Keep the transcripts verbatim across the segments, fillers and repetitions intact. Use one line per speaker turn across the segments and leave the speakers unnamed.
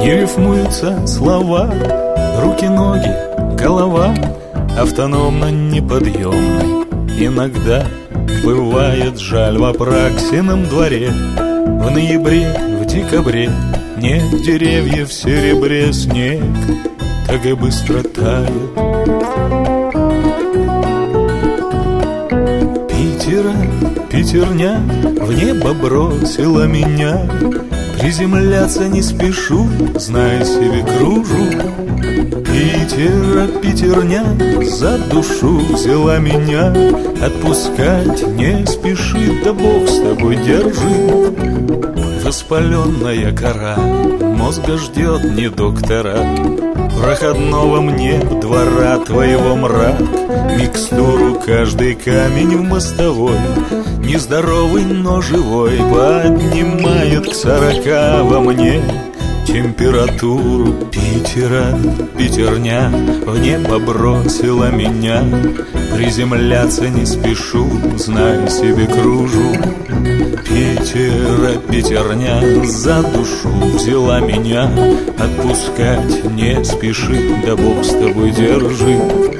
не рифмуются слова, руки-ноги, голова автономно неподъемной. Иногда бывает жаль в Апраксином дворе. В ноябре, в декабре нет деревьев в серебре. Снег так и быстро тает. Питера, Питерня в небо бросила меня. Приземляться не спешу, зная себе кружу. Питера, Питерня за душу взяла меня. Отпускать не спешит, да Бог с тобой держи. Воспаленная кора мозга ждет не доктора, проходного мне двора твоего мрак. Микстуру каждый камень в мостовой, нездоровый, но живой, поднимает к сорока во мне температуру. Питера, Питерня в небо бросила меня. Приземляться не спешу, знаю себе кружу. Питера, Питерня за душу взяла меня. Отпускать не спеши, да Бог с тобой держи.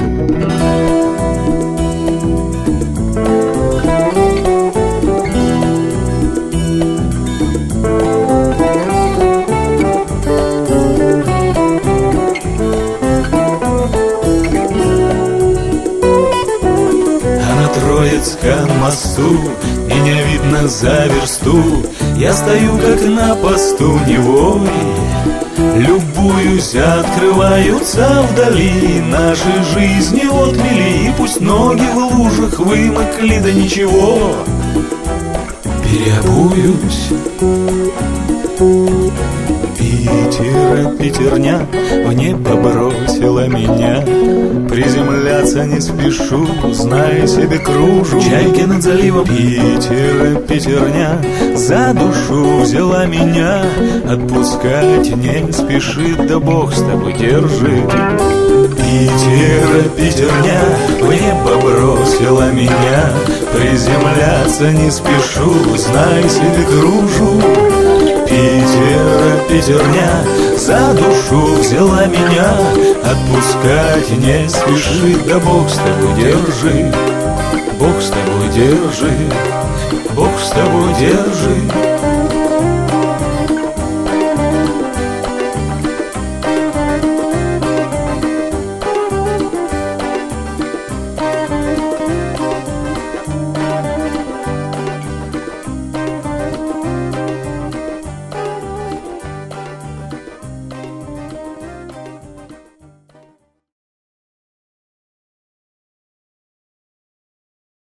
Троицком мосту меня видно за версту. Я стою как на посту невой, любуюсь, открываются вдали наши жизни отмели. И пусть ноги в лужах вымокли, да ничего, переобуюсь. Питера, Питерня в небо бросила меня. Приземляться не спешу, зная себе кружу. Чайки над заливом. Питера, Питерня за душу взяла меня. Отпускать не спешит, да Бог с тобой держит. Питера, Питерня в небо бросила меня. Приземляться не спешу, зная себе кружу. Питера, Питерня за душу взяла меня. Отпускать не спеши, да Бог с тобой держи. Бог с тобой держи, Бог с тобой держи.